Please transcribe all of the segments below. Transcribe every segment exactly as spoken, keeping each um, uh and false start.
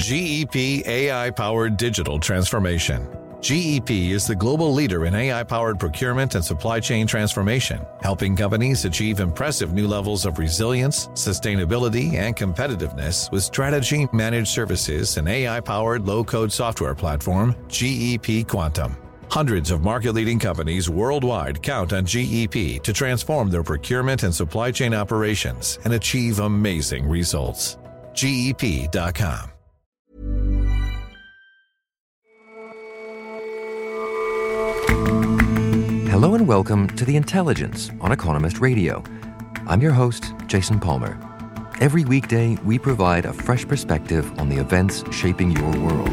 G E P A I-powered digital transformation. G E P is the global leader in A I-powered procurement and supply chain transformation, helping companies achieve impressive new levels of resilience, sustainability, and competitiveness with strategy, managed services, and A I-powered low-code software platform, G E P Quantum. Hundreds of market-leading companies worldwide count on G E P to transform their procurement and supply chain operations and achieve amazing results. G E P dot com. Hello and welcome to The Intelligence on Economist Radio. I'm your host, Jason Palmer. Every weekday, we provide a fresh perspective on the events shaping your world.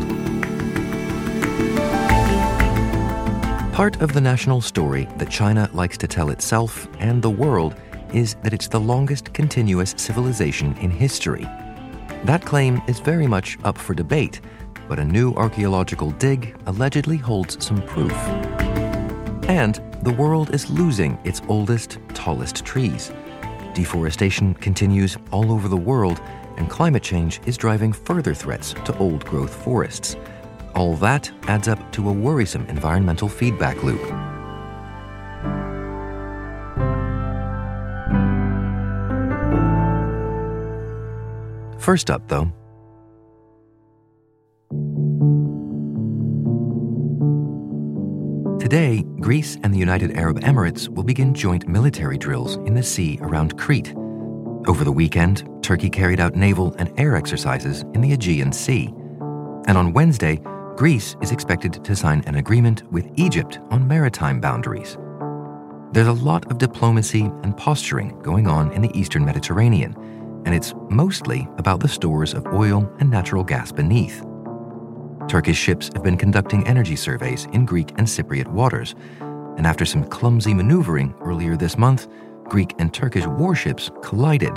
Part of the national story that China likes to tell itself and the world is that it's the longest continuous civilization in history. That claim is very much up for debate, but a new archaeological dig allegedly holds some proof. And the world is losing its oldest, tallest trees. Deforestation continues all over the world, and climate change is driving further threats to old-growth forests. All that adds up to a worrisome environmental feedback loop. First up, though, today, Greece and the United Arab Emirates will begin joint military drills in the sea around Crete. Over the weekend, Turkey carried out naval and air exercises in the Aegean Sea. And on Wednesday, Greece is expected to sign an agreement with Egypt on maritime boundaries. There's a lot of diplomacy and posturing going on in the Eastern Mediterranean, and it's mostly about the stores of oil and natural gas beneath. Turkish ships have been conducting energy surveys in Greek and Cypriot waters, and after some clumsy maneuvering earlier this month, Greek and Turkish warships collided.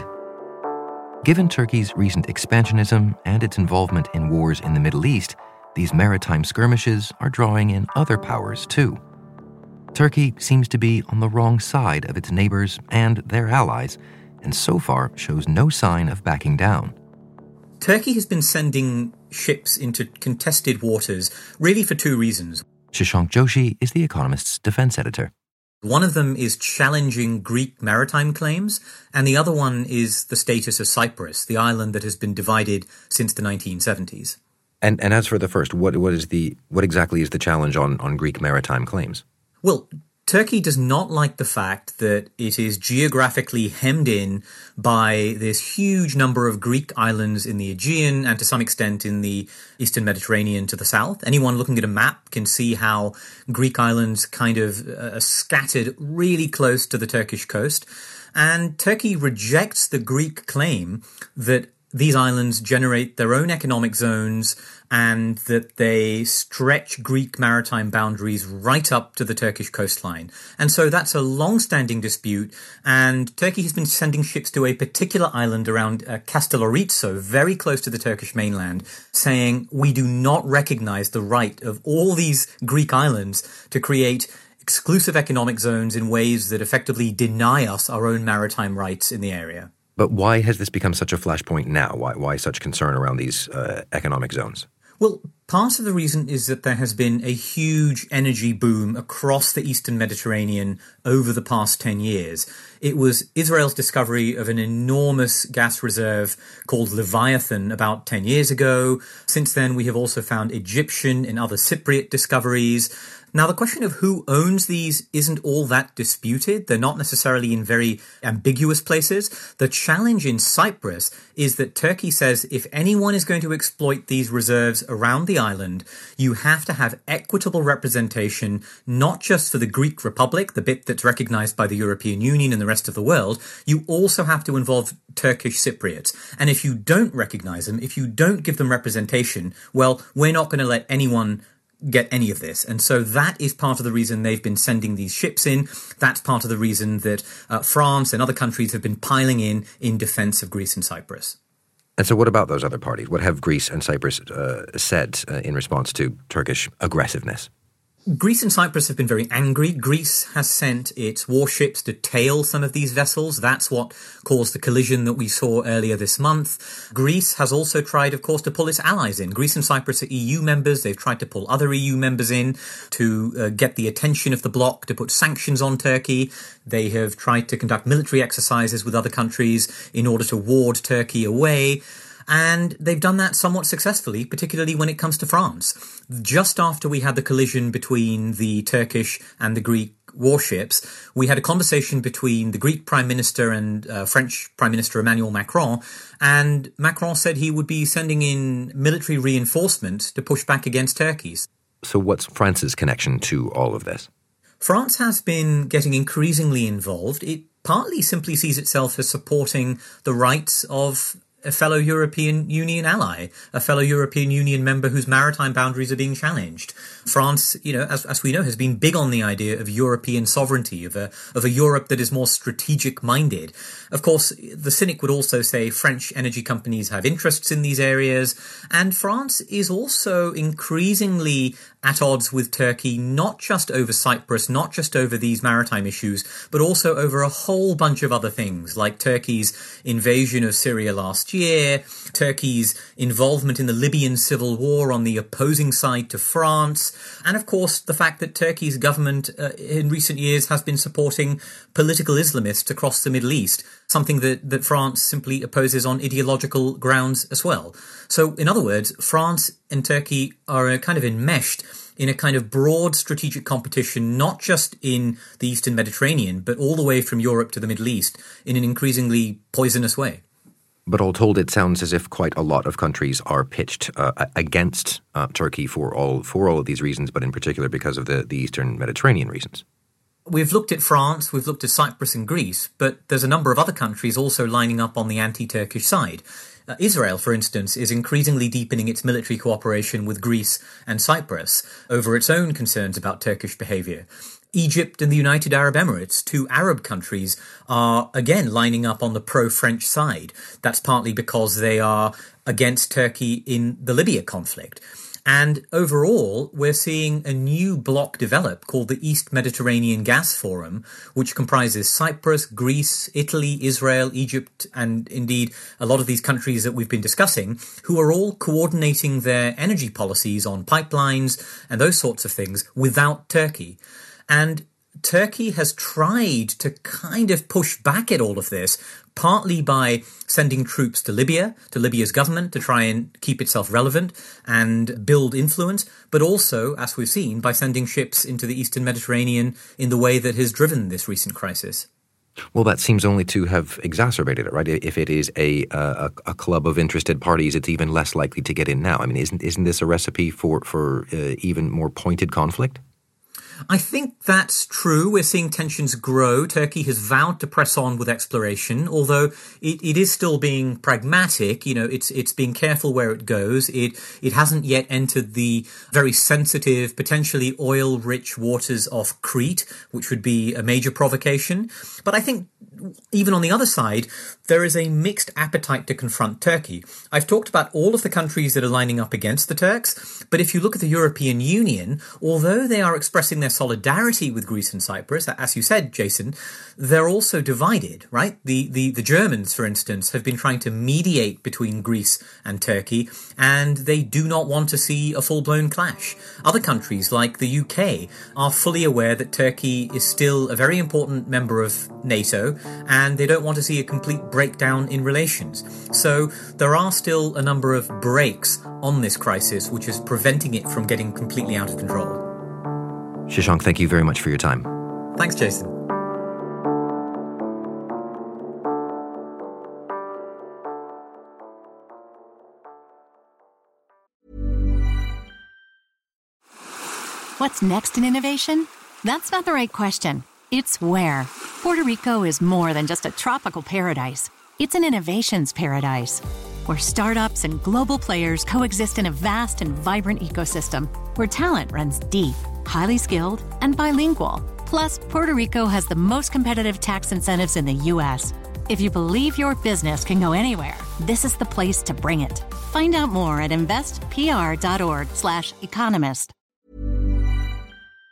Given Turkey's recent expansionism and its involvement in wars in the Middle East, these maritime skirmishes are drawing in other powers too. Turkey seems to be on the wrong side of its neighbors and their allies, and so far shows no sign of backing down. Turkey has been sending ships into contested waters really for two reasons. Shashank Joshi is The Economist's defense editor. One of them is challenging Greek maritime claims, and the other one is the status of Cyprus, the island that has been divided since the nineteen seventies. And and as for the first, what what is the what exactly is the challenge on, on Greek maritime claims? Well, Turkey does not like the fact that it is geographically hemmed in by this huge number of Greek islands in the Aegean and to some extent in the Eastern Mediterranean to the south. Anyone looking at a map can see how Greek islands kind of uh, are scattered really close to the Turkish coast. And Turkey rejects the Greek claim that these islands generate their own economic zones and that they stretch Greek maritime boundaries right up to the Turkish coastline. And so that's a long-standing dispute, and Turkey has been sending ships to a particular island around uh, Castellorizzo, very close to the Turkish mainland, saying we do not recognize the right of all these Greek islands to create exclusive economic zones in ways that effectively deny us our own maritime rights in the area. But why has this become such a flashpoint now? Why why such concern around these uh, economic zones? Well, part of the reason is that there has been a huge energy boom across the Eastern Mediterranean over the past ten years. It was Israel's discovery of an enormous gas reserve called Leviathan about ten years ago. Since then, we have also found Egyptian and other Cypriot discoveries. Now, the question of who owns these isn't all that disputed. They're not necessarily in very ambiguous places. The challenge in Cyprus is that Turkey says if anyone is going to exploit these reserves around the island, you have to have equitable representation, not just for the Greek Republic, the bit that's recognized by the European Union and the rest of the world. You also have to involve Turkish Cypriots. And if you don't recognize them, if you don't give them representation, well, we're not going to let anyone get any of this. And so that is part of the reason they've been sending these ships in. That's part of the reason that uh, France and other countries have been piling in in defense of Greece and Cyprus. And so what about those other parties? What have Greece and Cyprus uh, said uh, in response to Turkish aggressiveness? Greece and Cyprus have been very angry. Greece has sent its warships to tail some of these vessels. That's what caused the collision that we saw earlier this month. Greece has also tried, of course, to pull its allies in. Greece and Cyprus are E U members. They've tried to pull other E U members in to uh, get the attention of the bloc, to put sanctions on Turkey. They have tried to conduct military exercises with other countries in order to ward Turkey away. And they've done that somewhat successfully, particularly when it comes to France. Just after we had the collision between the Turkish and the Greek warships, we had a conversation between the Greek Prime Minister and uh, French Prime Minister Emmanuel Macron, and Macron said he would be sending in military reinforcement to push back against Turkey. So what's France's connection to all of this? France has been getting increasingly involved. It partly simply sees itself as supporting the rights of a fellow European Union ally, a fellow European Union member whose maritime boundaries are being challenged. France, you know, as, as we know, has been big on the idea of European sovereignty, of a, of a Europe that is more strategic-minded. Of course, the cynic would also say French energy companies have interests in these areas, and France is also increasingly at odds with Turkey, not just over Cyprus, not just over these maritime issues, but also over a whole bunch of other things, like Turkey's invasion of Syria last year, Turkey's involvement in the Libyan civil war on the opposing side to France, and of course the fact that Turkey's government uh, in recent years has been supporting political Islamists across the Middle East, something that, that France simply opposes on ideological grounds as well. So, in other words, France and Turkey are kind of enmeshed in a kind of broad strategic competition, not just in the Eastern Mediterranean, but all the way from Europe to the Middle East in an increasingly poisonous way. But all told, it sounds as if quite a lot of countries are pitched uh, against uh, Turkey for all for all of these reasons, but in particular because of the, the Eastern Mediterranean reasons. We've looked at France, we've looked at Cyprus and Greece, but there's a number of other countries also lining up on the anti-Turkish side. Uh, Israel, for instance, is increasingly deepening its military cooperation with Greece and Cyprus over its own concerns about Turkish behaviour. Egypt and the United Arab Emirates, two Arab countries, are again lining up on the pro-French side. That's partly because they are against Turkey in the Libya conflict. And overall, we're seeing a new bloc develop called the East Mediterranean Gas Forum, which comprises Cyprus, Greece, Italy, Israel, Egypt, and indeed a lot of these countries that we've been discussing, who are all coordinating their energy policies on pipelines and those sorts of things without Turkey. And Turkey has tried to kind of push back at all of this, partly by sending troops to Libya, to Libya's government, to try and keep itself relevant and build influence, but also, as we've seen, by sending ships into the Eastern Mediterranean in the way that has driven this recent crisis. Well, that seems only to have exacerbated it, right? If it is a, a a club of interested parties, it's even less likely to get in now. I mean, isn't isn't this a recipe for, for uh, even more pointed conflict? I think that's true. We're seeing tensions grow. Turkey has vowed to press on with exploration, although it, it is still being pragmatic. You know, it's it's being careful where it goes. It it hasn't yet entered the very sensitive, potentially oil-rich waters of Crete, which would be a major provocation. But I think even on the other side, there is a mixed appetite to confront Turkey. I've talked about all of the countries that are lining up against the Turks, but if you look at the European Union, although they are expressing their solidarity with Greece and Cyprus, as you said, Jason, they're also divided, right? The, the, the Germans, for instance, have been trying to mediate between Greece and Turkey, and they do not want to see a full-blown clash. Other countries, like the U K, are fully aware that Turkey is still a very important member of NATO, and they don't want to see a complete breakdown in relations. So there are still a number of breaks on this crisis, which is preventing it from getting completely out of control. Shashank, thank you very much for your time. Thanks, Jason. What's next in innovation? That's not the right question. It's where. Puerto Rico is more than just a tropical paradise. It's an innovations paradise, where startups and global players coexist in a vast and vibrant ecosystem, where talent runs deep, highly skilled, and bilingual. Plus, Puerto Rico has the most competitive tax incentives in the U S. If you believe your business can go anywhere, this is the place to bring it. Find out more at investpr.org slash economist.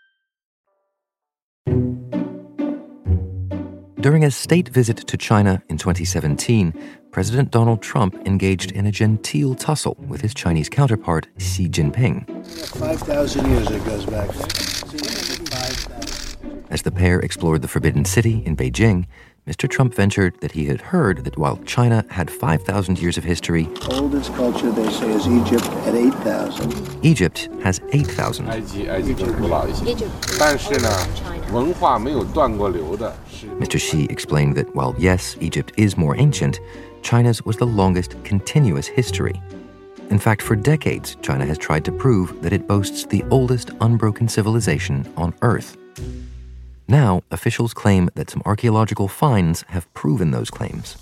during a state visit to China in twenty seventeen, President Donald Trump engaged in a genteel tussle with his Chinese counterpart, Xi Jinping. five thousand years it goes back. As the pair explored the Forbidden City in Beijing, Mister Trump ventured that he had heard that while China had five thousand years of history, oldest culture, they say, is Egypt at eight thousand. Egypt has eight thousand. Mister Xi explained that while, yes, Egypt is more ancient, China's was the longest continuous history. In fact, for decades, China has tried to prove that it boasts the oldest unbroken civilization on Earth. Now, officials claim that some archaeological finds have proven those claims.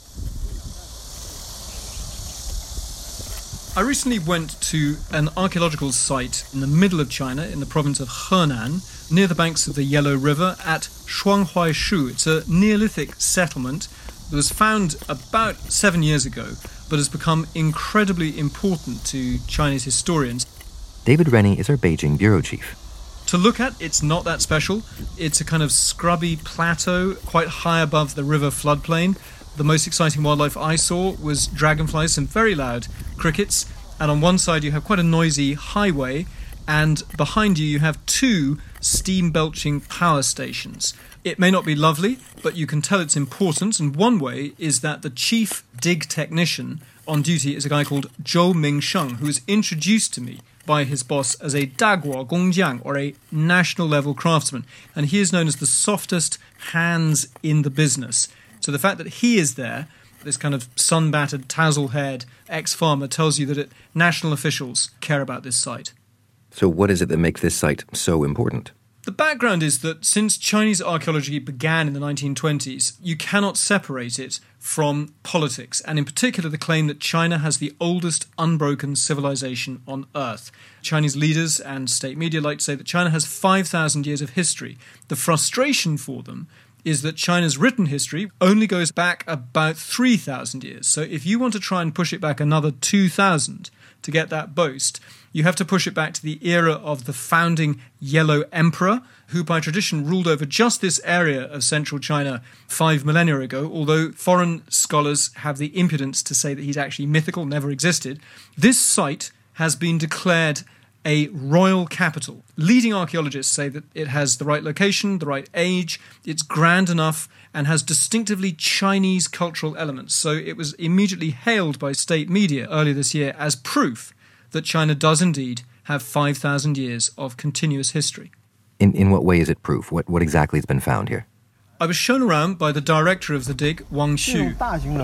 I recently went to an archaeological site in the middle of China, in the province of Henan, near the banks of the Yellow River at Shuanghuaishu. It's a Neolithic settlement that was found about seven years ago, but has become incredibly important to Chinese historians. David Rennie is our Beijing bureau chief. To look at, it's not that special. It's a kind of scrubby plateau quite high above the river floodplain. The most exciting wildlife I saw was dragonflies, some very loud crickets, and on one side you have quite a noisy highway, and behind you you have two steam-belching power stations. It may not be lovely, but you can tell its importance, and one way is that the chief dig technician on duty is a guy called Zhou Mingsheng, who was introduced to me by his boss as a Daguo Gongjiang, or a national-level craftsman, and he is known as the softest hands in the business. So the fact that he is there, this kind of sun-battered, tassel-haired ex-farmer, tells you that it, national officials care about this site. So what is it that makes this site so important? The background is that since Chinese archaeology began in the nineteen twenties, you cannot separate it from politics, and in particular the claim that China has the oldest unbroken civilization on Earth. Chinese leaders and state media like to say that China has five thousand years of history. The frustration for them is that China's written history only goes back about three thousand years. So if you want to try and push it back another two thousand to get that boast, you have to push it back to the era of the founding Yellow Emperor, who by tradition ruled over just this area of central China five millennia ago, although foreign scholars have the impudence to say that he's actually mythical, never existed. This site has been declared a royal capital. Leading archaeologists say that it has the right location, the right age, it's grand enough, and has distinctively Chinese cultural elements. So it was immediately hailed by state media earlier this year as proof that China does indeed have five thousand years of continuous history. In in what way is it proof? What what exactly has been found here? I was shown around by the director of the dig, Wang Xu.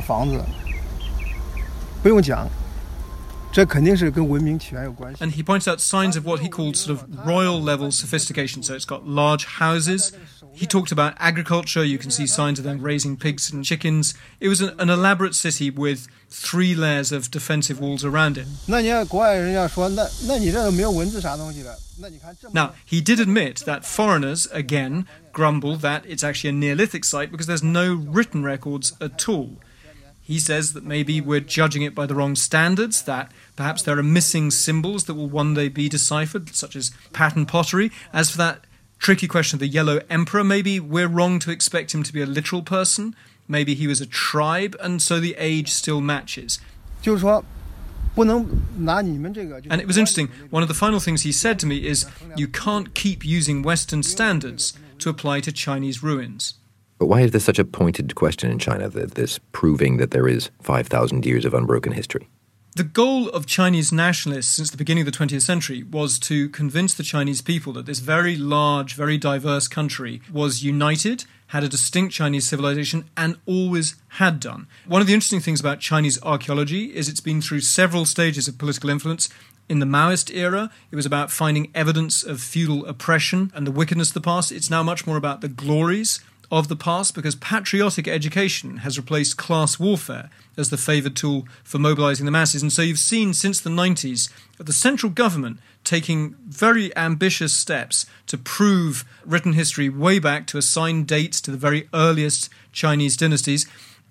And he points out signs of what he called sort of royal-level sophistication. So it's got large houses. He talked about agriculture. You can see signs of them raising pigs and chickens. It was an, an elaborate city with three layers of defensive walls around it. Now, he did admit that foreigners, again, grumble that it's actually a Neolithic site because there's no written records at all. He says that maybe we're judging it by the wrong standards, that perhaps there are missing symbols that will one day be deciphered, such as pattern pottery. As for that tricky question of the Yellow Emperor, maybe we're wrong to expect him to be a literal person. Maybe he was a tribe, and so the age still matches. And it was interesting, one of the final things he said to me is, you can't keep using Western standards to apply to Chinese ruins. But why is this such a pointed question in China, that this proving that there is five thousand years of unbroken history? The goal of Chinese nationalists since the beginning of the twentieth century was to convince the Chinese people that this very large, very diverse country was united, had a distinct Chinese civilization, and always had done. One of the interesting things about Chinese archaeology is it's been through several stages of political influence. In the Maoist era, it was about finding evidence of feudal oppression and the wickedness of the past. It's now much more about the glories of the past, because patriotic education has replaced class warfare as the favoured tool for mobilising the masses. And so you've seen since the nineties the central government taking very ambitious steps to prove written history way back, to assign dates to the very earliest Chinese dynasties.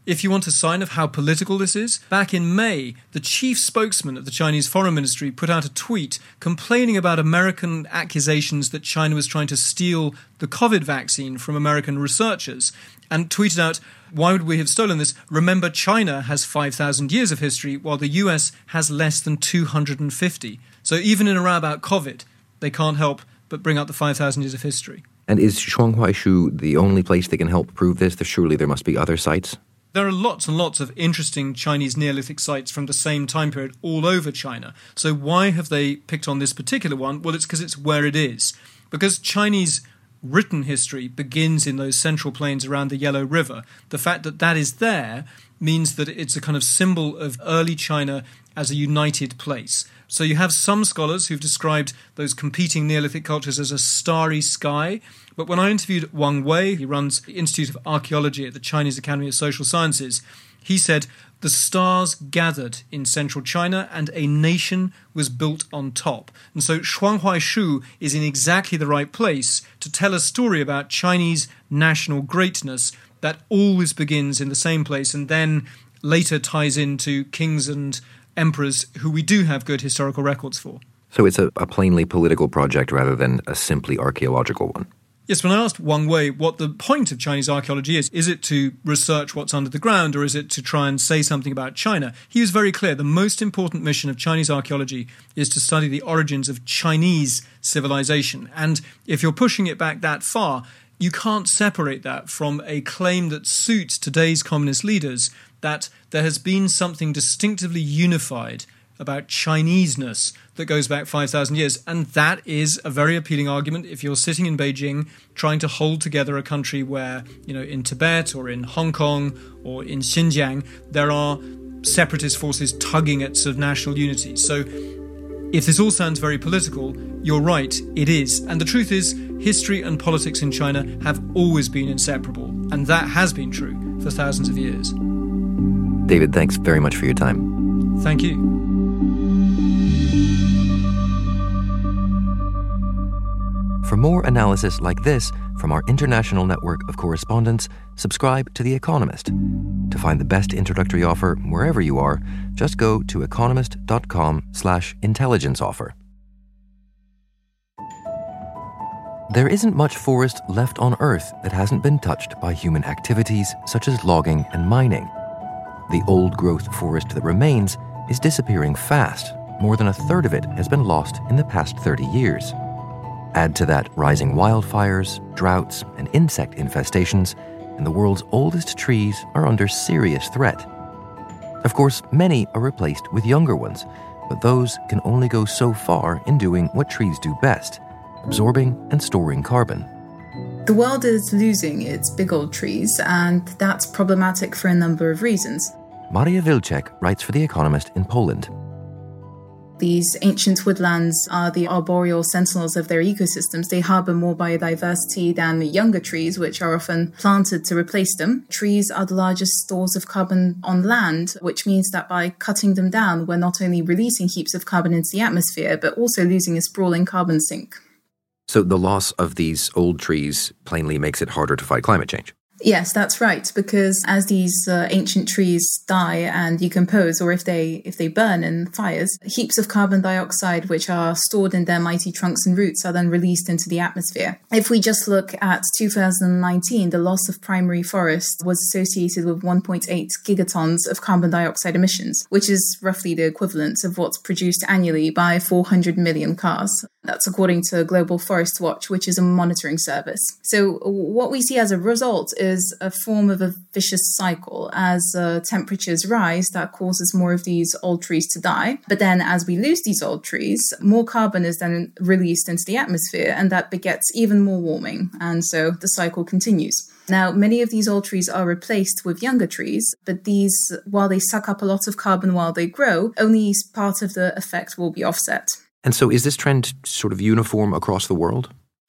If you want a sign of how political this is, back in May, the chief spokesman of the Chinese Foreign Ministry put out a tweet complaining about American accusations that China was trying to steal the COVID vaccine from American researchers, and tweeted out, "Why would we have stolen this? Remember, China has five thousand years of history, while the U S has less than two hundred fifty. So even in a row about COVID, they can't help but bring up the five thousand years of history." And is Shuanghuaishu the only place that can help prove this? Surely there must be other sites. There are lots and lots of interesting Chinese Neolithic sites from the same time period all over China. So why have they picked on this particular one? Well, it's because it's where it is. Because Chinese written history begins in those central plains around the Yellow River. The fact that that is there means that it's a kind of symbol of early China as a united place. So you have some scholars who've described those competing Neolithic cultures as a starry sky. But when I interviewed Wang Wei, he runs the Institute of Archaeology at the Chinese Academy of Social Sciences, he said the stars gathered in central China and a nation was built on top. And so Shuanghuaishu is in exactly the right place to tell a story about Chinese national greatness that always begins in the same place and then later ties into kings and emperors who we do have good historical records for. So it's a, a plainly political project rather than a simply archaeological one. Yes, when I asked Wang Wei what the point of Chinese archaeology is, is it to research what's under the ground or is it to try and say something about China? He was very clear. The most important mission of Chinese archaeology is to study the origins of Chinese civilization. And if you're pushing it back that far, you can't separate that from a claim that suits today's communist leaders that there has been something distinctively unified about Chineseness that goes back five thousand years. And that is a very appealing argument if you're sitting in Beijing trying to hold together a country where, you know, in Tibet or in Hong Kong or in Xinjiang, there are separatist forces tugging at sort of national unity. So if this all sounds very political, you're right, it is. And the truth is, history and politics in China have always been inseparable. And that has been true for thousands of years. David, thanks very much for your time. Thank you. For more analysis like this from our international network of correspondents, subscribe to The Economist. To find the best introductory offer wherever you are, just go to economist.com slash intelligence offer. There isn't much forest left on Earth that hasn't been touched by human activities such as logging and mining. The old-growth forest that remains is disappearing fast. More than a third of it has been lost in the past thirty years. Add to that rising wildfires, droughts, and insect infestations, and the world's oldest trees are under serious threat. Of course, many are replaced with younger ones, but those can only go so far in doing what trees do best, absorbing and storing carbon. The world is losing its big old trees, and that's problematic for a number of reasons. Maria Wilczek writes for The Economist in Poland. These ancient woodlands are the arboreal sentinels of their ecosystems. They harbour more biodiversity than younger trees, which are often planted to replace them. Trees are the largest stores of carbon on land, which means that by cutting them down, we're not only releasing heaps of carbon into the atmosphere, but also losing a sprawling carbon sink. So the loss of these old trees plainly makes it harder to fight climate change. Yes, that's right, because as these uh, ancient trees die and decompose, or if they if they burn in fires, heaps of carbon dioxide, which are stored in their mighty trunks and roots, are then released into the atmosphere. If we just look at two thousand nineteen, the loss of primary forest was associated with one point eight gigatons of carbon dioxide emissions, which is roughly the equivalent of what's produced annually by four hundred million cars. That's according to Global Forest Watch, which is a monitoring service. So what we see as a result is a form of a vicious cycle. As uh, temperatures rise, that causes more of these old trees to die. But then as we lose these old trees, more carbon is then released into the atmosphere, and that begets even more warming. And so the cycle continues. Now, many of these old trees are replaced with younger trees, but these, while they suck up a lot of carbon while they grow, only part of the effect will be offset. And so is this trend sort of uniform across the world?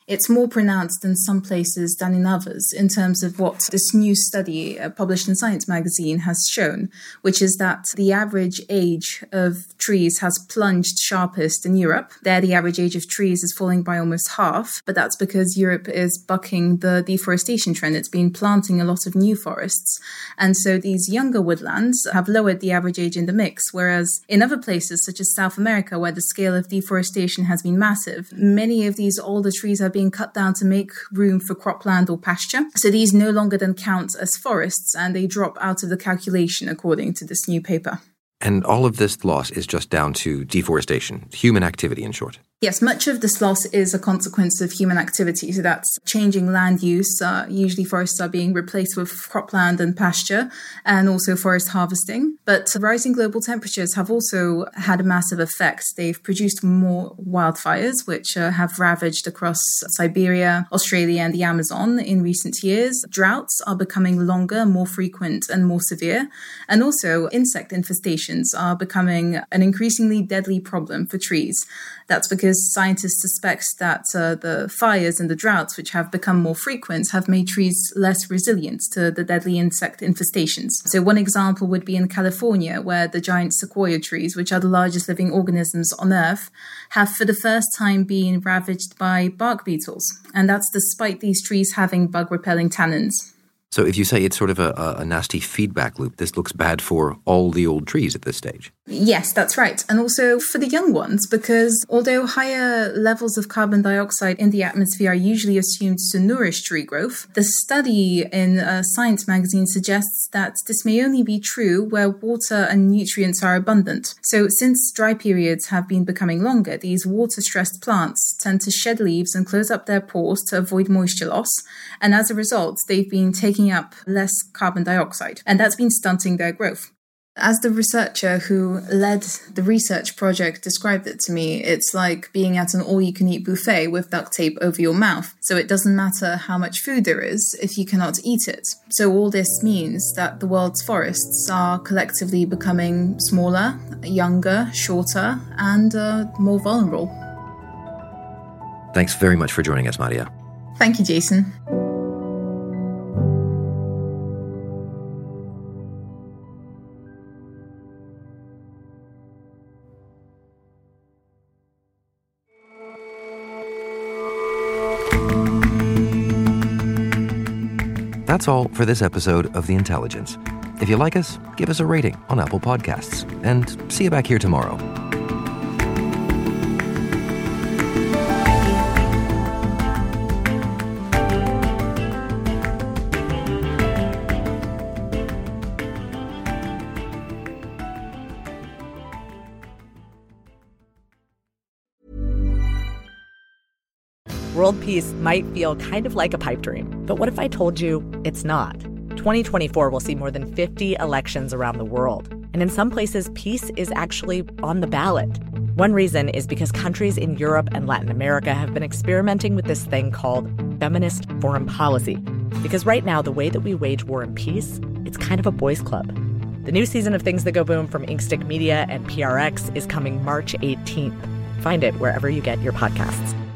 It's more pronounced in some places than in others in terms of what this new study uh, published in Science magazine has shown, which is that the average age of trees has plunged sharpest in Europe. There, the average age of trees is falling by almost half, but that's because Europe is bucking the deforestation trend. It's been planting a lot of new forests. And so these younger woodlands have lowered the average age in the mix, whereas in other places, such as South America, where the scale of deforestation has been massive, many of these older trees have been cut down to make room for cropland or pasture. So these no longer then count as forests, and they drop out of the calculation according to this new paper. And all of this loss is just down to deforestation, human activity in short. Yes, much of this loss is a consequence of human activity. So that's changing land use. Uh, usually forests are being replaced with cropland and pasture, and also forest harvesting. But rising global temperatures have also had a massive effect. They've produced more wildfires, which uh, have ravaged across Siberia, Australia, and the Amazon in recent years. Droughts are becoming longer, more frequent, and more severe. And also insect infestations are becoming an increasingly deadly problem for trees. That's because scientists suspect that uh, the fires and the droughts, which have become more frequent, have made trees less resilient to the deadly insect infestations. So one example would be in California, where the giant sequoia trees, which are the largest living organisms on Earth, have for the first time been ravaged by bark beetles. And that's despite these trees having bug-repelling tannins. So if you say it's sort of a, a nasty feedback loop, this looks bad for all the old trees at this stage. Yes, that's right. And also for the young ones, because although higher levels of carbon dioxide in the atmosphere are usually assumed to nourish tree growth, the study in uh, Science magazine suggests that this may only be true where water and nutrients are abundant. So since dry periods have been becoming longer, these water-stressed plants tend to shed leaves and close up their pores to avoid moisture loss. And as a result, they've been taking up less carbon dioxide, and that's been stunting their growth. As the researcher who led the research project described it to me, it's like being at an all-you-can-eat buffet with duct tape over your mouth. So it doesn't matter how much food there is if you cannot eat it. So all this means that the world's forests are collectively becoming smaller, younger, shorter, and uh, more vulnerable. Thanks very much for joining us, Maria. Thank you, Jason. That's all for this episode of The Intelligence. If you like us, give us a rating on Apple Podcasts. And see you back here tomorrow. World peace might feel kind of like a pipe dream, but what if I told you it's not? twenty twenty-four will see more than fifty elections around the world, and in some places, peace is actually on the ballot. One reason is because countries in Europe and Latin America have been experimenting with this thing called feminist foreign policy. Because right now, the way that we wage war and peace, it's kind of a boys' club. The new season of Things That Go Boom from Inkstick Media and P R X is coming March eighteenth. Find it wherever you get your podcasts.